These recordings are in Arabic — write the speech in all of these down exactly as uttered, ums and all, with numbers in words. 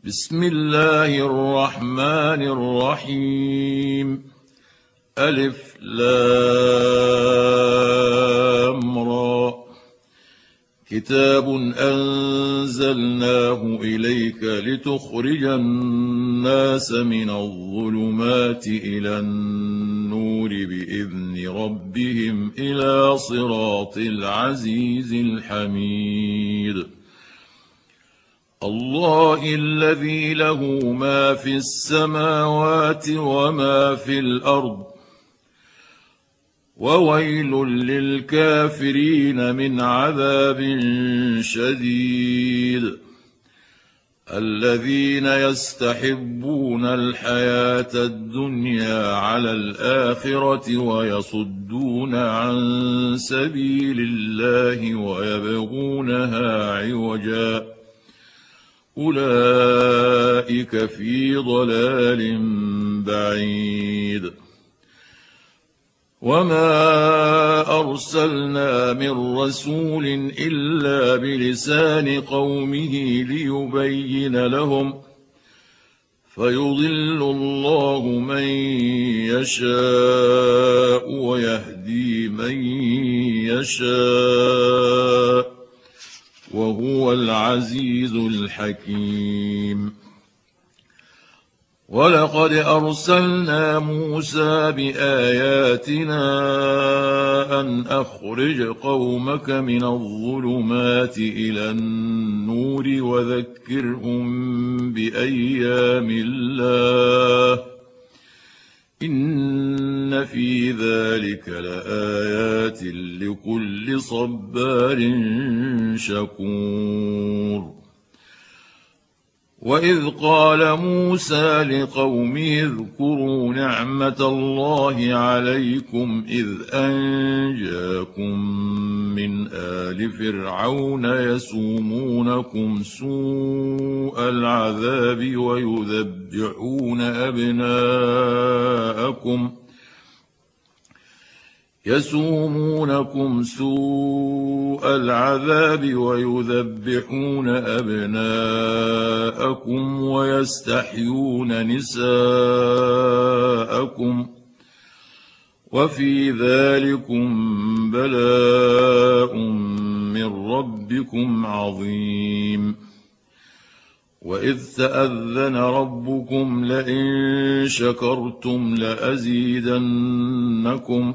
بسم الله الرحمن الرحيم. ألف لام را. كتاب أنزلناه إليك لتخرج الناس من الظلمات إلى النور بإذن ربهم إلى صراط العزيز الحميد. الله الذي له ما في السماوات وما في الأرض، وويل للكافرين من عذاب شديد. الذين يستحبون الحياة الدنيا على الآخرة ويصدون عن سبيل الله ويبغونها عوجا، أولئك في ضلال بعيد. وما أرسلنا من رسول إلا بلسان قومه ليبين لهم، فيضل الله من يشاء ويهدي من يشاء، وهو العزيز الحكيم. ولقد أرسلنا موسى بآياتنا أن أخرج قومك من الظلمات إلى النور وذكرهم بأيام الله، إن في ذلك لآيات لكل صبار شكور. وإذ قال موسى لقومه اذكروا نعمة الله عليكم إذ أنجاكم من آل فرعون يسومونكم سوء العذاب ويذبحون أبناءكم يسومونكم سوء العذاب ويذبحون أبناءكم ويستحيون نساءكم، وفي ذلكم بلاء من ربكم عظيم. وإذ تأذن ربكم لئن شكرتم لأزيدنكم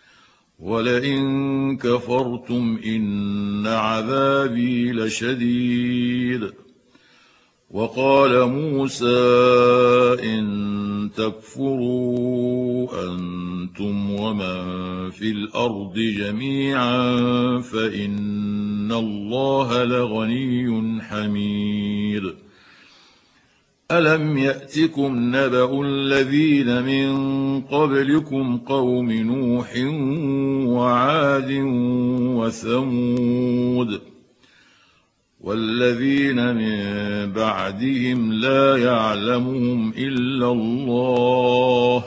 ولئن كفرتم إن عذابي لشديد. وقال موسى إن تكفروا أنتم ومن في الأرض جميعا فإن الله لغني حميد. ألم يأتكم نبأ الذين من قبلكم قوم نوح وعاد وثمود والذين من بعدهم لا يعلمهم إلا الله،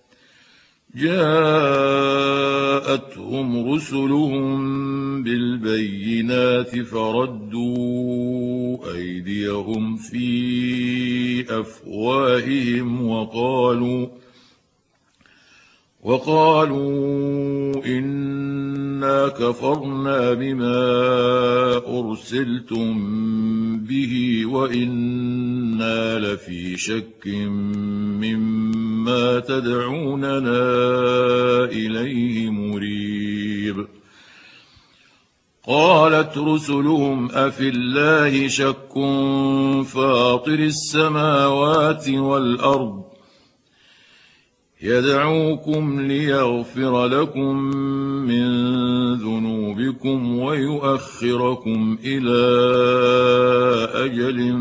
جاءتهم رسلهم بالبينات فردوا أيديهم في أفواههم وقالوا وقالوا إنا كفرنا بما أرسلتم به وإنا لفي شك مما تدعوننا إليه مريب. قالت رسلهم أفي الله شك فاطر السماوات والأرض يدعوكم ليغفر لكم من ذنوبكم ويؤخركم إلى أجل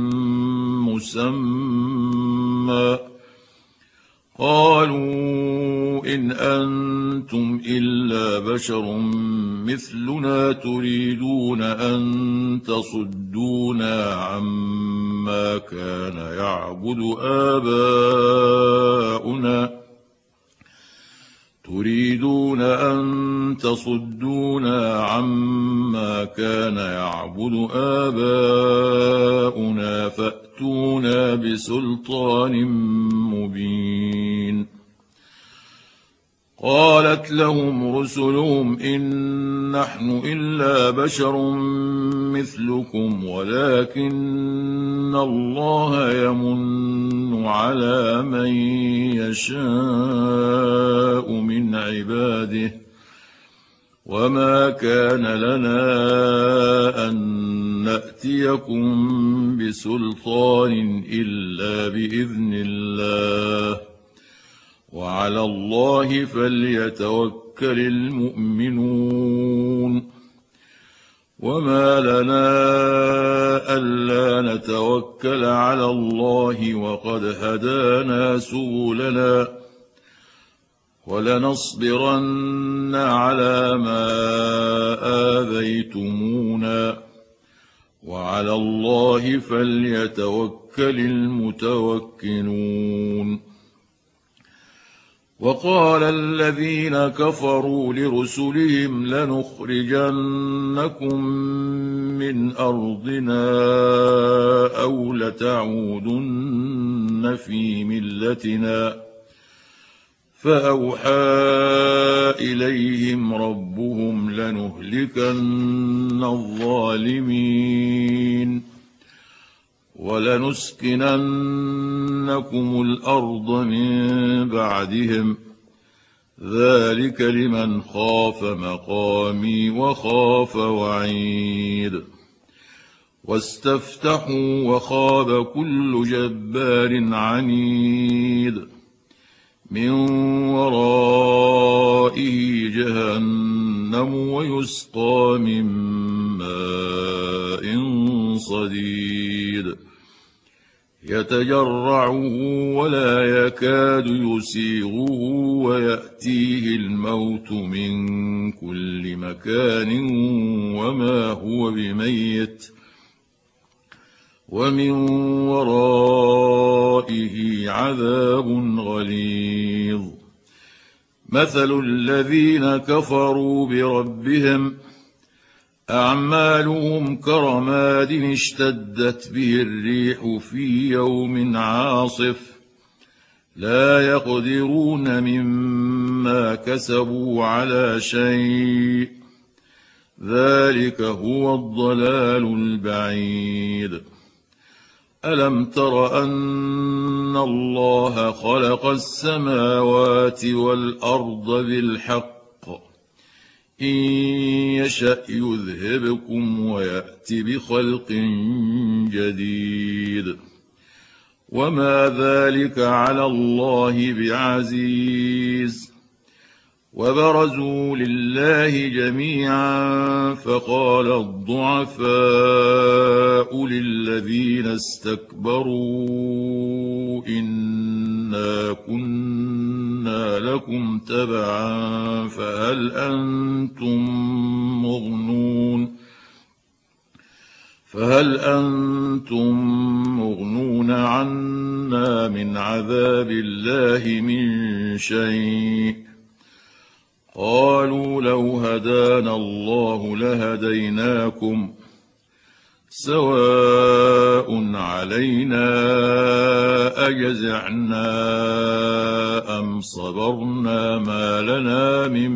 مسمى، قالوا إن أنتم إلا بشر مثلنا تريدون أن تصدونا عما كان يعبد آباؤنا تريدون أن تصدونا عما كان يعبد آباؤنا فأتونا بسلطان مبين. قالت لهم رسلهم إن نحن إلا بشر مثلكم ولكن الله يمن على من يشاء من عباده وما كان لنا أن نأتيكم بسلطان إلا بإذن الله وعلى الله فليتوكل المؤمنون. وما لنا ألا نتوكل على الله وقد هدانا سبلنا ولنصبرن على ما آذيتمونا وعلى الله فليتوكل المتوكلون. وقال الذين كفروا لرسلهم لنخرجنكم من أرضنا أو لتعودن في ملتنا فأوحى إليهم ربهم لنهلكن الظالمين ولنسكننكم الأرض من بعدهم ذلك لمن خاف مقامي وخاف وعيد. واستفتحوا وخاب كل جبار عنيد من ورائه جهنم ويسقى من ماء صديد يتجرعه ولا يكاد يسيغه ويأتيه الموت من كل مكان وما هو بميت ومن ورائه عذاب غليظ. مثل الذين كفروا بربهم أعمالهم كرماد اشتدت به الريح في يوم عاصف لا يقدرون مما كسبوا على شيء ذلك هو الضلال البعيد. ألم تر أن الله خلق السماوات والأرض بالحق إن يشأ يذهبكم ويأت بخلق جديد وما ذلك على الله بعزيز. وبرزوا لله جميعا فقال الضعفاء للذين استكبروا إنا كنا لكم تبعا فهل أنتم مغنون فهل أنتم مغنون عنا من عذاب الله من شيء قالوا لو هدانا الله لهديناكم سواء علينا أجزعنا أم صبرنا ما لنا من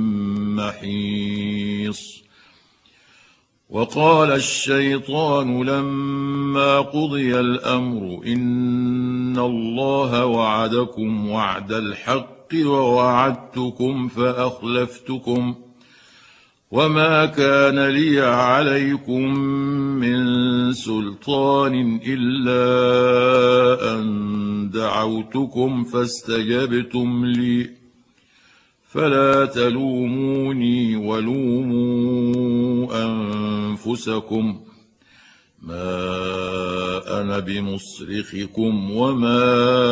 محيص. وقال الشيطان لما قضي الأمر إن الله وعدكم وعد الحق ووعدتكم فأخلفتكم وما كان لي عليكم من سلطان إلا أن دعوتكم فاستجبتم لي فلا تلوموني ولوموا أنفسكم ما أنا بمصرخكم وما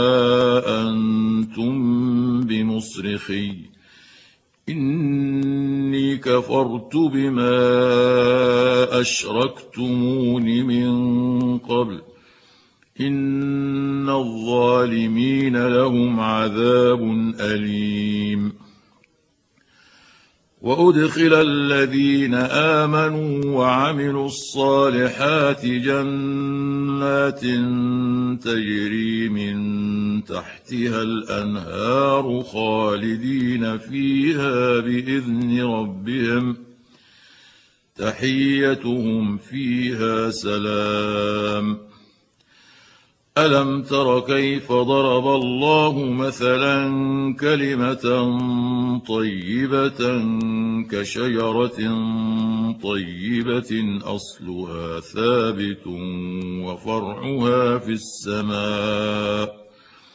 أنتم بمصرخي إني كفرت بما أشركتمون من قبل إن الظالمين لهم عذاب أليم. وأدخل الذين آمنوا وعملوا الصالحات جنات تجري من تحتها الأنهار خالدين فيها بإذن ربهم تحيتهم فيها سلام. ألم تر كيف ضرب الله مثلا كلمة طيبة كشجرة طيبة أصلها ثابت وفرعها في السماء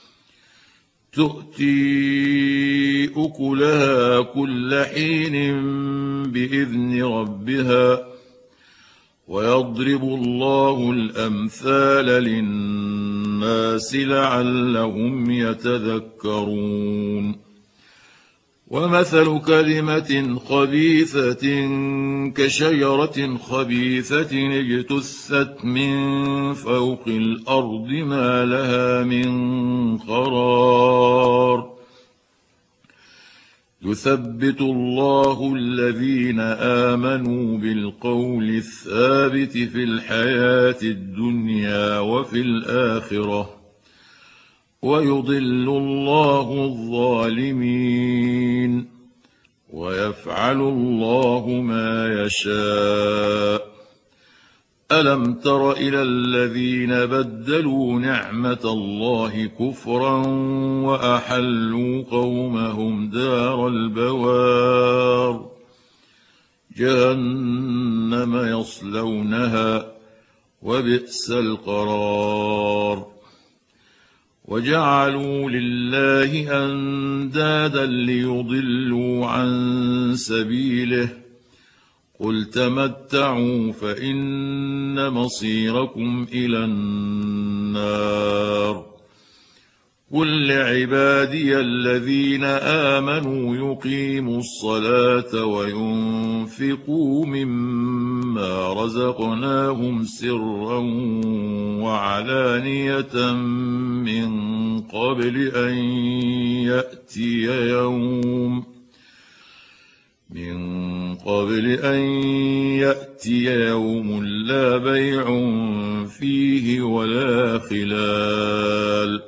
تؤتي أكلها كل حين بإذن ربها ويضرب الله الأمثال للناس لعلهم يتذكرون. ومثل كلمة خبيثة كشجرة خبيثة اجتثت من فوق الأرض ما لها من قرار يثبت الله الذين آمنوا بالقول الثابت في الحياة الدنيا وفي الآخرة ويضل الله الظالمين ويفعل الله ما يشاء. ألم تر إلى الذين بدلوا نعمة الله كفرا وأحلوا قومهم دار البوار جهنم يصلونها وبئس القرار. وجعلوا لله أندادا ليضلوا عن سبيله قل تمتعوا فإن مصيركم إلى النار. قل لعبادي الذين آمنوا يقيموا الصلاة وينفقوا مما رزقناهم سرا وعلانية من قبل أن يأتي يوم من قبل أن يأتي يوم لا بيع فيه ولا خلال.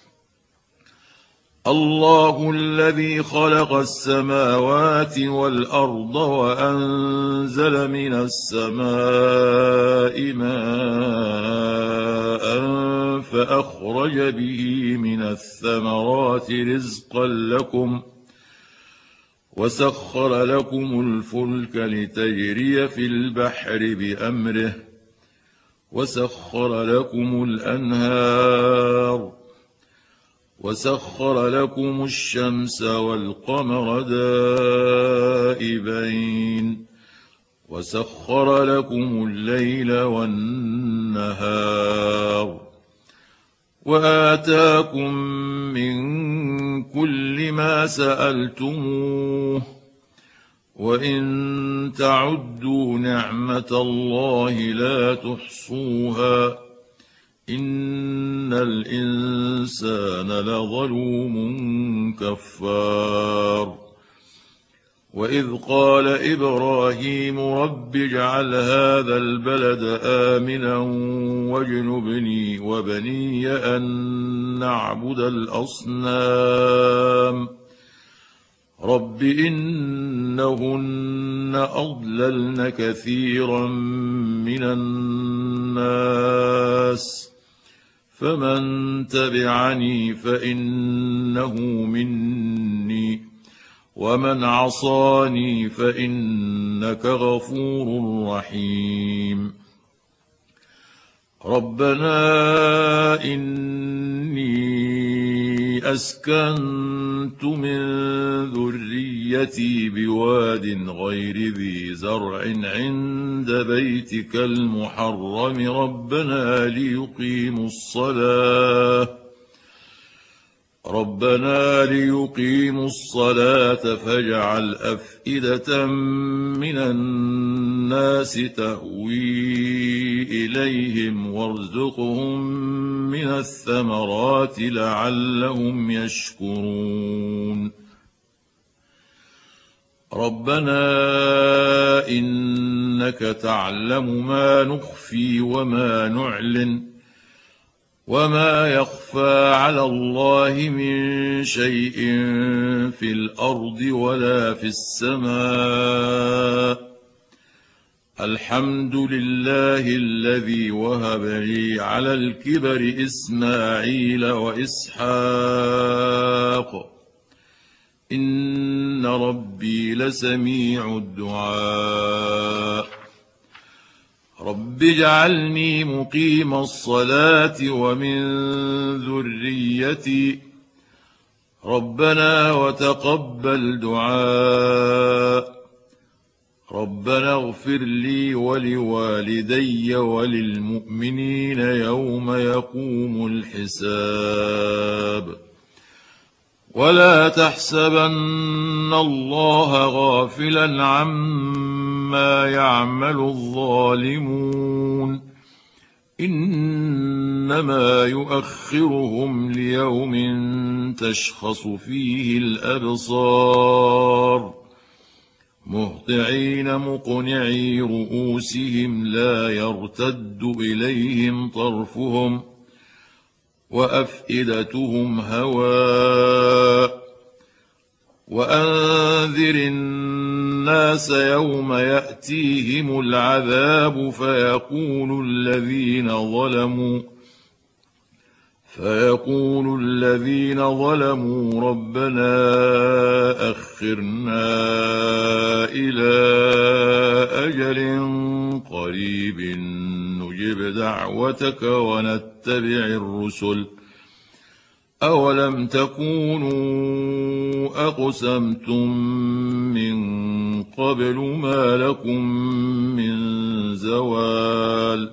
الله الذي خلق السماوات والأرض وأنزل من السماء ماء فأخرج به من الثمرات رزقا لكم وسخر لكم الفلك لتجري في البحر بأمره وسخر لكم الأنهار وسخر لكم الشمس والقمر دائبين وسخر لكم الليل والنهار وآتاكم من كل ما سألتموه وإن تعدوا نعمة الله لا تحصوها إن الإنسان لظلوم كفار. وإذ قال إبراهيم رب اجعل هذا البلد آمنا واجنبني وبني أن نعبد الأصنام رب إنهن أضللن كثيرا من الناس فمن تبعني فإنه مني ومن عصاني فإنك غفور رحيم. ربنا إني أسكنت من ذريتي بواد غير ذي زرع عند بيتك المحرم ربنا ليقيموا الصلاة ربنا ليقيموا الصلاة فاجعل أفئدة من الناس تهوي إليهم وارزقهم من الثمرات لعلهم يشكرون. ربنا إنك تعلم ما نخفي وما نعلن وما يخفى على الله من شيء في الأرض ولا في السماء. الحمد لله الذي وهب لي على الكبر إسماعيل وإسحاق إن ربي لسميع الدعاء. رب اجعلني مقيم الصلاة ومن ذريتي ربنا وتقبل دعاء. ربنا اغفر لي ولوالدي وللمؤمنين يوم يقوم الحساب. ولا تحسبن الله غافلا عما يعمل الظالمون إنما يؤخرهم ليوم تشخص فيه الأبصار مهطعين مقنعي رؤوسهم لا يرتد إليهم طرفهم وأفئدتهم هواء. وأنذر الناس يوم يأتيهم العذاب فيقول الذين ظلموا فيقول الذين ظلموا ربنا أخرنا إلى أجل قريب نجب دعوتك ونتبع الرسل أولم تكونوا أقسمتم من قبل ما لكم من زوال.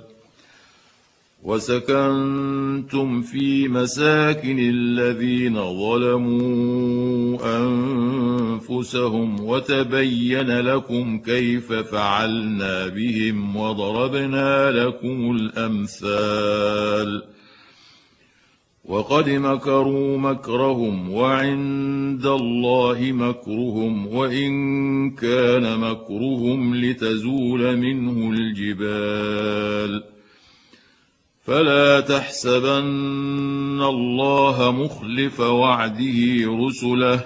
وسكنتم في مساكن الذين ظلموا أنفسهم وتبين لكم كيف فعلنا بهم وضربنا لكم الأمثال. وقد مكروا مكرهم وعند الله مكرهم وإن كان مكرهم لتزول منه الجبال. فلا تحسبن الله مخلف وعده رسله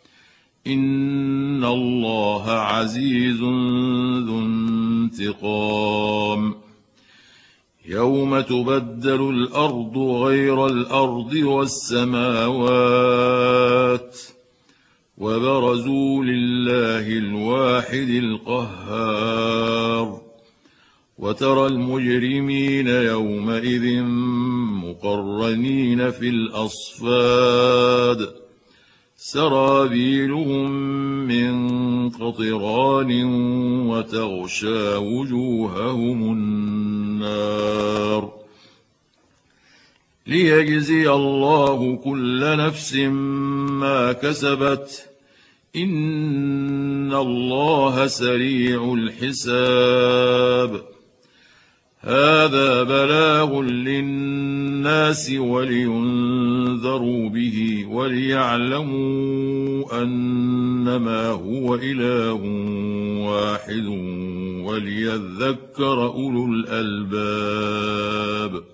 إن الله عزيز ذو انتقام. يوم تبدل الأرض غير الأرض والسماوات وبرزوا لله الواحد القهار. وترى المجرمين يومئذ مقرنين في الأصفاد سرابيلهم من قطران وتغشى وجوههم النار. ليجزي الله كل نفس ما كسبت إن الله سريع الحساب. هذا بلاغ للناس ولينذروا به وليعلموا أنما هو إله واحد وليذكر أولو الألباب.